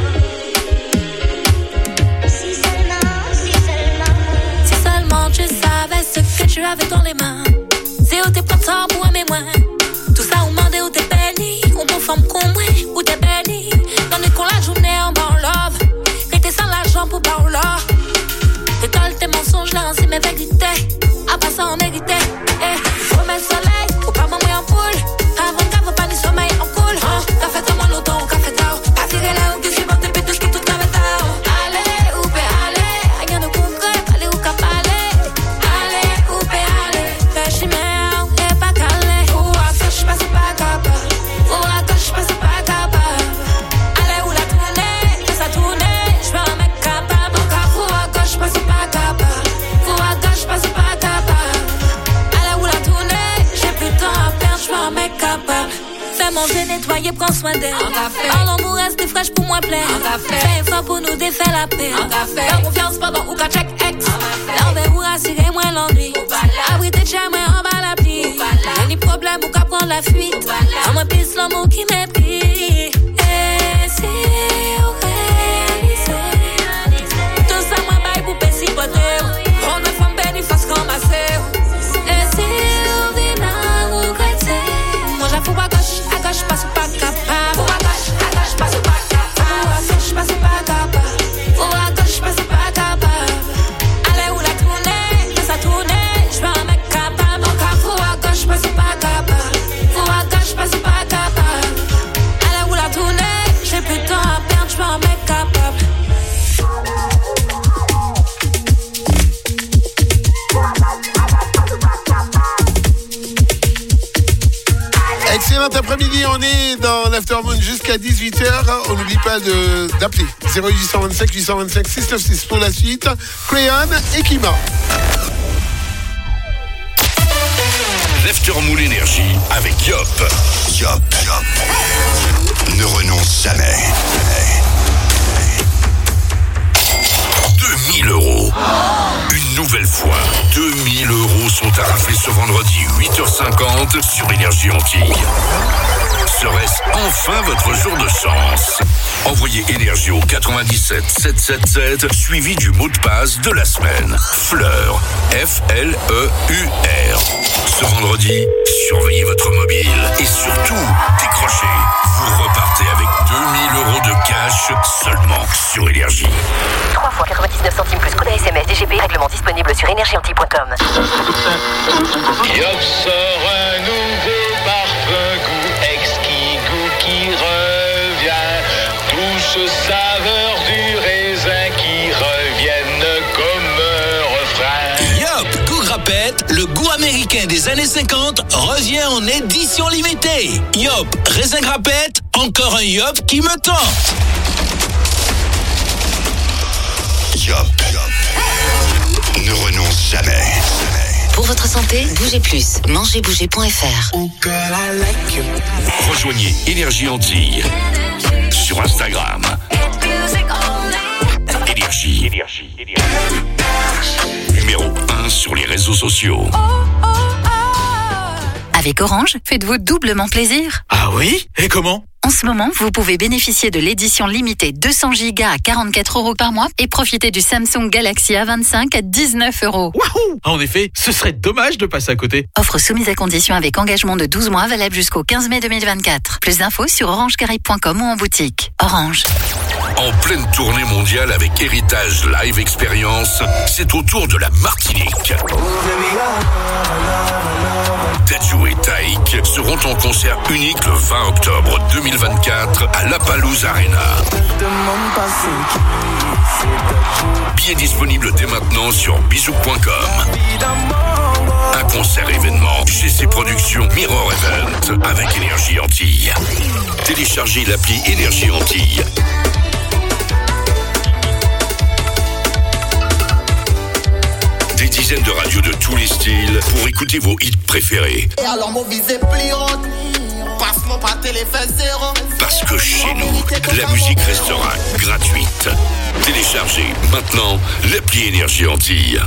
si seulement, si seulement. Si seulement tu savais ce que tu avais dans les mains. C'est où t'es printemps pour aimer moins. Tout ça ou mandé ou t'es béni. On peut forme qu'on moi ou t'es béni. Dans les qu'on la journée en bas en love. T'es sans l'argent pour parler. T'étales tes mensonges là, c'est mes vérités. À part ça, on méritait. Eh, faut mettre le soleil, faut pas m'envoyer en poule. Avant qu'elle faut pas ni sommeil en cool. Hein, t'as fait comme un auto, café tard. Pas tiré là où tu suis bon, t'es pétouche qui tout café tard. Allez, où peut aller? Rien de concret, allez où cap aller? Allez, où peut aller? Fais chimère, et pas calé. Ou à ça, j'passe pas capable. Ou à ça, j'passe pas capable. Allez, où la tournée? Fais ça tourner. Fais manger, nettoyer, prends soin d'elle. Par l'amour, reste fraîche pour moi plaire. Fais effort pour nous défaire la paix. Fais confiance pendant ou qu'à check ex. L'envers ou rassurer moins l'ennui. Abriter chez moi en bas la pluie. Y'a ni problème ou qu'à prendre la fuite. À moi pisse l'amour qui mépris. Et si on réalisait tout ça, moi baille pour péci poter. On ne femme béni face ramasser. Et si on vit à regretter. Moi j'avoue à gauche, à gauche, passe pas capable. Ou à gauche, à gauche, passe pas capable. Ou à gauche, passe pas capable. Ou à gauche, passe pas capable. Allez où la tournée, fais ça tourner. J'veux un mec capable. Encore ou à gauche, passe pas capable. Ou à gauche, passe pas capable. Allez où la tournée, j'ai plus de temps à perdre. J'veux un mec capable. Excellent après-midi, on est dans l'Aftermoon jusqu'à dix-huit heures. On n'oublie pas de, d'appeler zéro huit cent vingt-cinq huit cent vingt-cinq six cent quatre-vingt-seize pour la suite. Crayon et Kima. L'Aftermoon Énergie avec Yop. Yop, Yop. Ne renonce jamais. deux mille euros. Une nouvelle fois, deux mille euros sont à rafler ce vendredi huit heures cinquante sur Énergie Antilles. Serait-ce enfin votre jour de chance? Envoyez Énergie au quatre-vingt-dix-sept sept cent soixante-dix-sept suivi du mot de passe de la semaine. Fleur. F L E U R. Ce vendredi, surveillez votre mobile et surtout, décrochez. Vous repartez avec deux mille euros de cash seulement sur Énergie. trois fois quatre-vingt-dix-neuf centimes plus code S M S D G P. Règlement disponible sur énergie antilles point com. Yop sort un nouveau parfum goût exquis, goût qui revient. Douce saveur du raisin qui reviennent comme un refrain. Yop, goût grappette, le goût américain des années cinquante revient en édition limitée. Yop, raisin grappette, encore un Yop qui me tente. Yop, Yop. Ne renonce jamais. Pour votre santé, bougez plus. mangez bouger point f r. Rejoignez Énergie Antilles sur Instagram. Énergie. Énergie. Numéro un sur les réseaux sociaux. Avec Orange, faites-vous doublement plaisir. Ah oui? Et comment? En ce moment, vous pouvez bénéficier de l'édition limitée deux cents gigas à quarante-quatre euros par mois et profiter du Samsung Galaxy A vingt-cinq à dix-neuf euros. Wouhou! En effet, ce serait dommage de passer à côté. Offre soumise à condition avec engagement de douze mois valable jusqu'au quinze mai deux mille vingt-quatre. Plus d'infos sur orange caraïbes point com ou en boutique. Orange. En pleine tournée mondiale avec Héritage Live Experience, c'est au tour de la Martinique. Dadju et Taïk seront en concert unique le vingt octobre deux mille vingt-quatre à La Palouse Arena. Billets disponibles dès maintenant sur bisou point com. Un concert événement G C Productions Mirror Event avec Énergie Antilles. Téléchargez l'appli Énergie Antilles. Des dizaines de radios de tous les styles pour écouter vos hits préférés. Et alors mon visé plus haute, passe-moi pas téléphone zéro. Parce que chez nous, la musique restera gratuite. Téléchargez maintenant l'appli Énergie Antilles.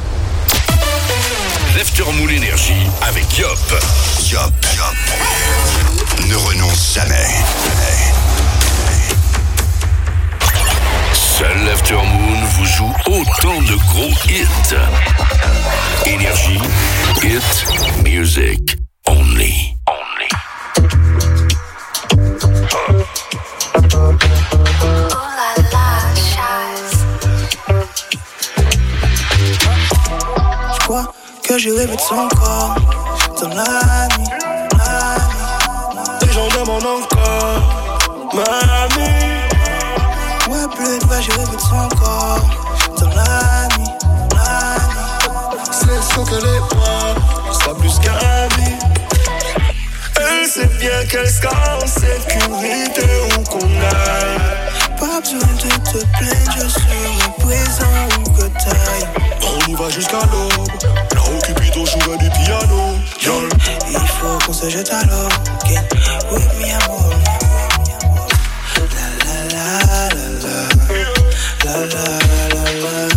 L'Aftermoon Énergie avec Yop. Yop, Yop. Ne renonce jamais. Seul l'Aftermoon vous joue autant de gros hits. Énergie, hit, music, only. Only. Je crois que j'ai rêvé de son corps, ton ami, ami. Les gens demandent encore, mamie. Ouais, plus de fois j'ai rêvé de son corps, ton ami, ami. C'est sûr que les bras, c'est plus qu'un ami. Elle sait bien qu'elle sera en sécurité où qu'on aille. Pas besoin de te plaindre, je serai présent où que t'ailles. On y va jusqu'à l'aube, là où Cupido jouera du piano. Yol. Il faut qu'on se jette à l'eau, okay. With me amour. La la la la la la la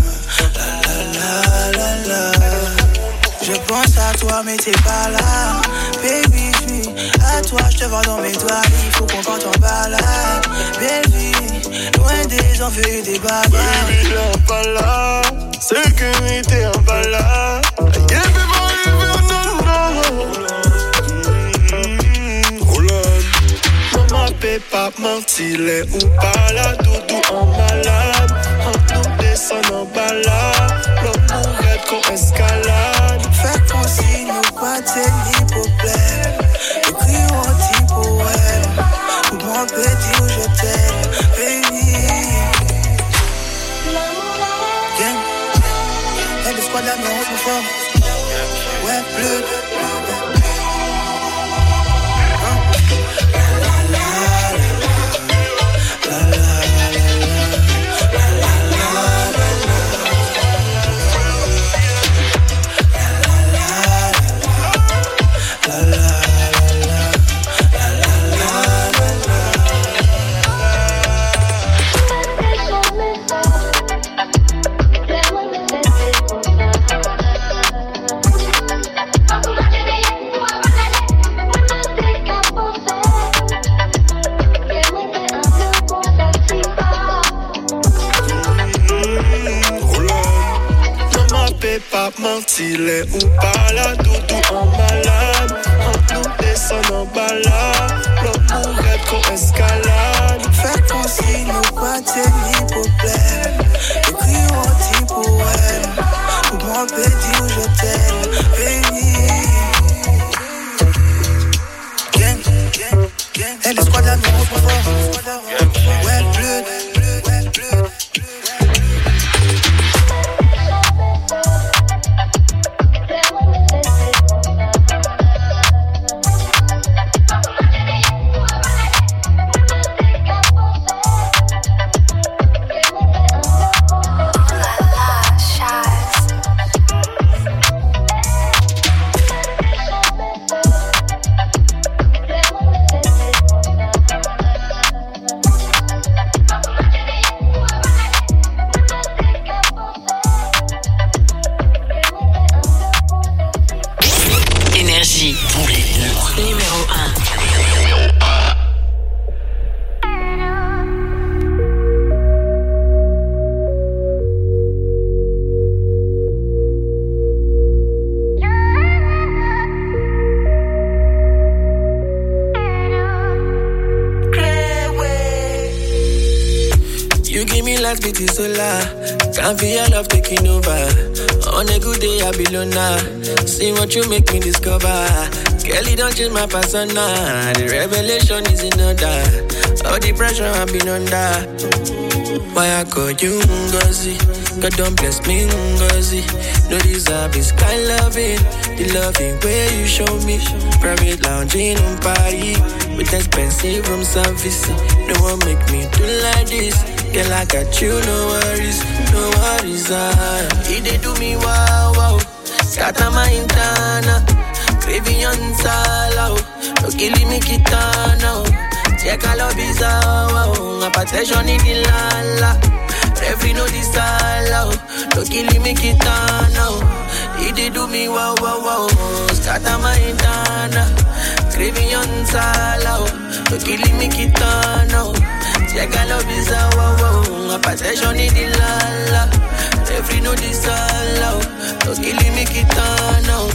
la la la la. Je pense à toi mais t'es pas là, baby. À toi, je te vois dans mes doigts, il faut qu'on parte en balade. Baby, loin des envieux et des bagarres. Baby, là, pas là, sécurité en balade. Yeah, baby, non, non. Roland, maman, pas mentir, les ou pas là, doudou en malade. Entre nous descend en balade, l'homme mourrait qu'on escalade. Fait qu'on signe nous pas ni problème. Écris un petit poème pour moi petit où je t'aime, baby. Gang, elle est squad la main on se forme. Ouais, bleu. Pas mentir, les ou pas là, doudou en malade. Entre nous descend en balade, l'homme mourrait qu'on escalade. Fait qu'on signe nous pas ni problème. Écris un petit poème pour moi petit où je t'aime, baby. Gang, gang, gang. Elle est squad la main au fort. Ouais, bleu, ouais, bleu. You give me life, beauty solar. Can't feel your love taking over. On a good day, I be loner. See what you make me discover. Girl, you don't change my persona. The revelation is in order. All the pressure I've been under. Why I call you Ngozi? God don't bless me Ngozi. No deserve is kind loving. The loving way you show me. Private lounging on Paris. With expensive room service. No one make me do like this. Girl, I got you, no worries. No worries, ah. He did do me wow, wow. Scatter my intana. Craving on sala. No killing me kitana. Check all of his wow. A protection in the lala. Every no disala. No killing me kitana. He did do me wow, wow, wow. Scatter my intana. Craving on sala. No killing me kitana. Check all of his wow, wow. A protection in the lala. Every no disala. No killing me kitana.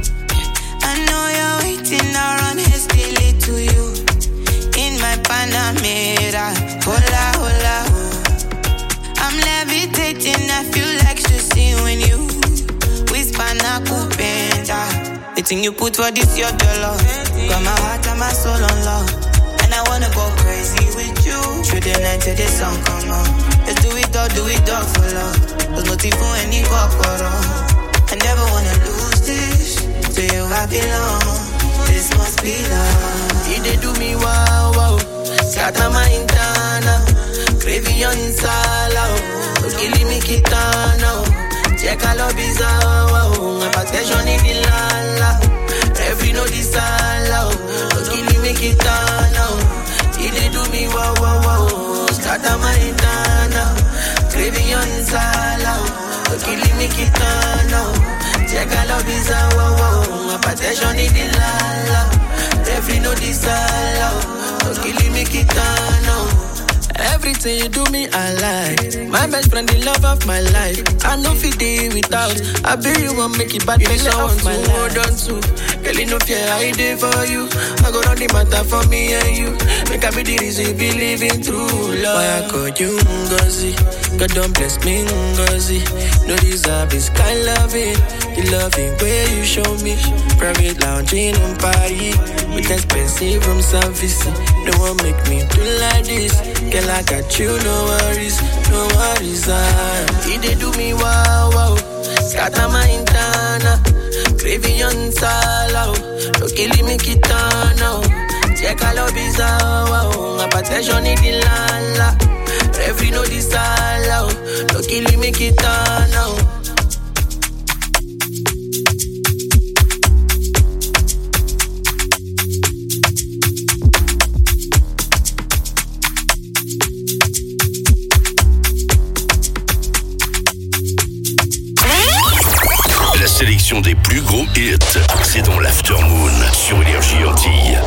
I know you're waiting around hastily to you. In my Panamera, hola, hola, oh. I'm levitating, I feel like ecstasy when you whisper na kupenda. The thing you put for this, your dollar. Got my heart and my soul on love. And I wanna go crazy with you. Through the night till the sun come on. Let's do it all, do it all for love. There's nothing for any kokoro. I never wanna lose this. To you I belong. This must be love. He did do me wow, wow. Scatter my intana. Craving on sala. No killing me kitana. Check all of his wow. A protection in the lala. Every no disala. No killing me kitana. He did do me wow, wow, wow. Scatter my intana. Craving on sala. No killing me kitana. Check all of his wow, wow. A protection in the lala. Every no disala. No killing me kitana. Everything you do me, I like. My best friend, the love of my life. I know fit day without. I be you won't make it bad. You know off my hold on to. Girl, you know fear I did for you. I go round the matter for me and you. Make I be the reason you be living through love. Why I call you Ngozi? God don't bless me Ngozi. No deserve is kind loving. The loving way you show me. Private lounging on Paris. With expensive room service. No one make me do like this. Girl, I got you, no worries, no worries, ah. He did do me wow, wow. Scatter my intana. Craving on sala. No killing me kitana. Check all of his wow. A protection in the lala. Every no disala. No killing me kitana. Sélection des plus gros hits, c'est dans l'Aftermoon sur Énergie Antilles.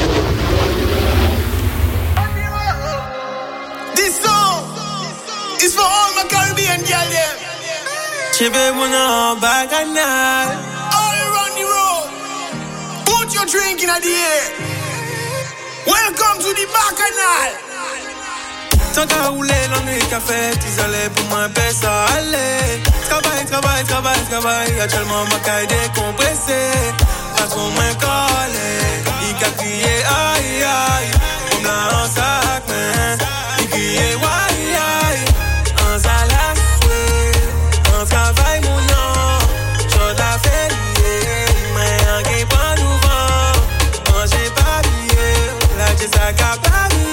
This song is for all my Caribbean girls, yeah. Chibe wanna bacchanal all around the road. Put your drink in the air. Welcome to the bacchanal. Tant qu'à rouler, l'ennui qu'a fait, ils allaient pour moi, paix ça allait. Travail, travail, travail, travail, y'a tellement ma caille décompressée. Pas trop moins collé, il qu'a crié aïe aïe. On l'a en sac, mais il criait aïe aïe. En salas, en travail, mon nom, j'en ai fait lier. Mais en qui prend du vent, manger pas billet, là j'ai ça qu'a pas billet.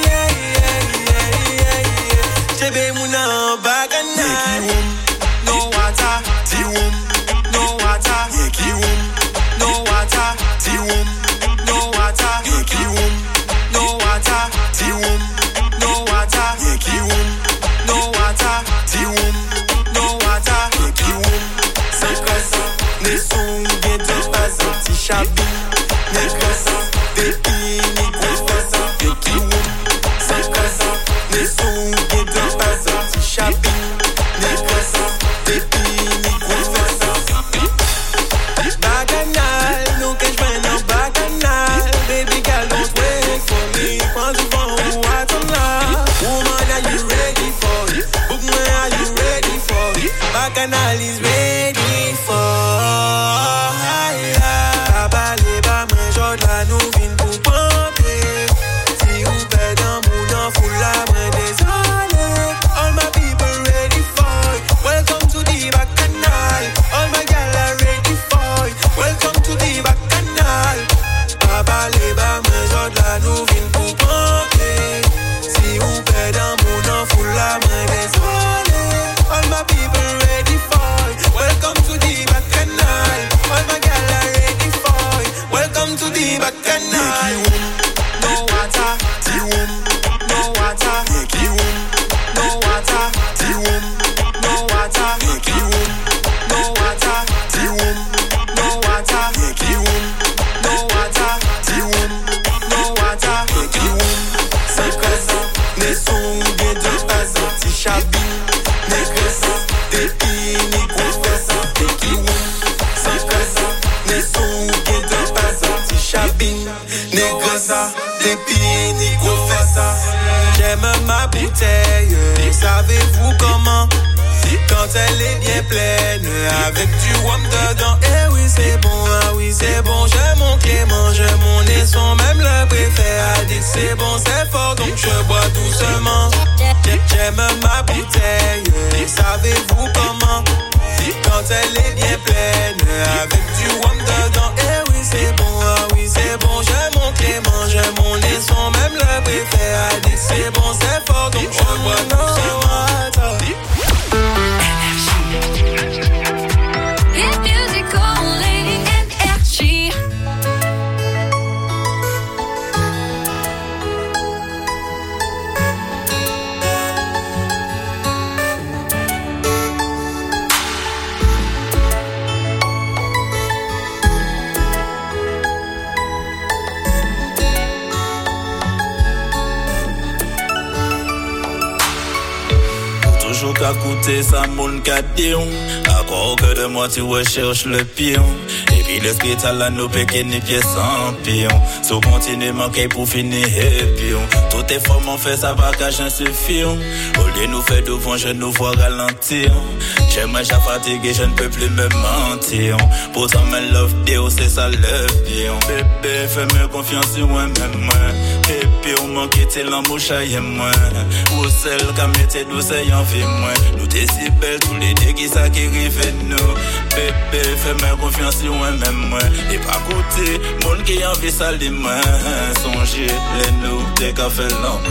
Chebe muna bacchanal. No water, tea room. No water, yeki room. No water, tea room. No water, yeki room. No water, tea room. No water, yeki room. No water, tea room. No water, yeki room. Secrets, ne sont bien de pas petit chabi. Necklace, baby, ni confesse, yeki room. Secrets, ne sont bien de pas petit chabi. Bacchanal is ready for. Tabalé ba main jod la nou vin pou pompe. Si ou pè dans moun an foule la main désolé. All my people ready for it. Welcome to the Bacchanal. All my gal are ready for it. Welcome to the Bacchanal. Tabalé ba main jod la nou vin pou pompe. Si ou pè dans moun an foule la main désolé. All my people ready for it. Welcome to the Bacchanal. All my gal are ready for it. Welcome to the Bacchanal. No water, T-Wom. No water, T-Wom. No water, T-Wom. No water, T-Wom. No water, T-Wom. No water, T-Wom. No water, T-Wom. No water, T-Wom. Sans cause, ne son bien de pas anti-chabi. Négresse, des filles, ni confesse, des T-Wom. Sans cause, ne son bien de pas anti-chabi. Négresse, des filles, ni confesse. J'aime ma bouteille, savez-vous comment? Quand elle est bien pleine, avec du rhum dedans. Eh oui c'est bon, ah oui c'est bon. J'aime mon Clément, j'aime mon Nesson. Même le préfet a dit que c'est bon, c'est fort, donc je bois doucement. J'aime ma bouteille, savez-vous comment? Quand elle est bien pleine, avec du rhum dedans. Eh oui c'est bon, ah oui c'est bon. J'aime mon Clément, j'aime mon Nesson. Même le préfet a dit que c'est bon, c'est fort, donc je bois doucement. Toujours qu'à coûter ça mon cadeau. À croire que de moi tu recherches le pion. Et puis l'esprit à la nous péquer ni pieds sans pion. So continue manquer pour finir et pion. Tout est fort m'en fait ça va cacher un suffion. Au lieu nous fait devant je nous vois ralentir. J'aimerais j'ai fatigué je ne peux plus me mentir. Pourtant me love Dieu c'est ça le pion. Bébé fais-moi confiance sur moi-même moi. Et puis on manque tes l'embouche et moi. Ou celle qui mette douce et en vie moi. Nous t'es si belle tous les deux qui ça qui rive nous. Bébé fais-moi confiance sur moi-même moi. Et pas côté monde qui en vie ça les mains. Songez les nous des cafés l'amour.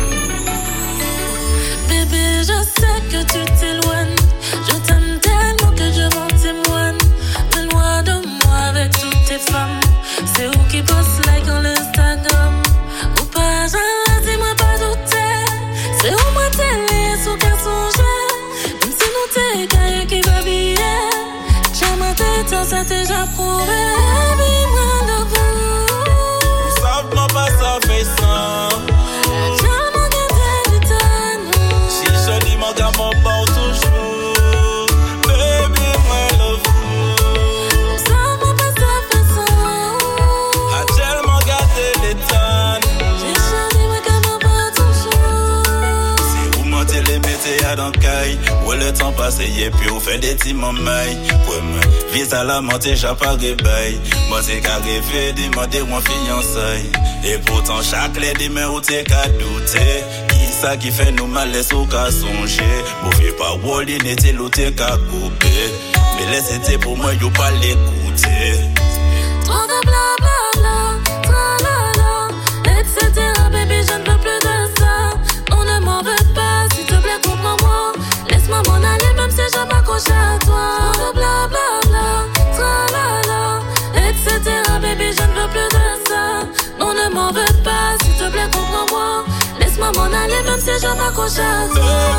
Bébé je sais que tu t'éloignes. Je t'aime tellement que je m'en témoigne. T'es loin de moi avec toutes tes femmes. C'est où qui poste like en Instagram. Ou pas jamais, dis-moi pas douter. C'est où moi télé, sous qu'à songer. Même si nous t'es caillé qui va biller. Jamais t'es temps, ça t'est déjà prouvé. Baby, moi de vous. Vous savez moi pas ça fait ça. Jamais gardé du temps. Si je dis mon gars mon bon toujours. Baby, moi love you. Vous savez moi pas ça fait ça. A tellement gardé les temps. J'ai choisi moi comme un pas toujours. Si vous mentez les mettez à dans caille. Où le temps passe et puis vous faites des petits mamailles. Pour moi, vis à la montée, j'ai pas réveil. Moi c'est qu'à rêver, demander mon fiançailles. Et pourtant chaque les demain où t'es qu'à douter. Qui ça qui fait nous mal laisse au cas songer. Mauvais pas Wally n'était l'autre qu'à couper. Mais laissez pour moi you pas l'écouter. Trop de blablabla, tralala, et cetera. Baby je ne veux plus de ça. On ne m'en veut pas, s'il te plaît comprends-moi. Laisse-moi m'en aller même si je m'accroche à toi. Trop de blablabla, tralala, et cetera. Baby je ne veux plus de ça. On ne m'en veut pas, s'il te plaît comprends-moi. Laisse-moi m'en aller même si je m'accroche à toi.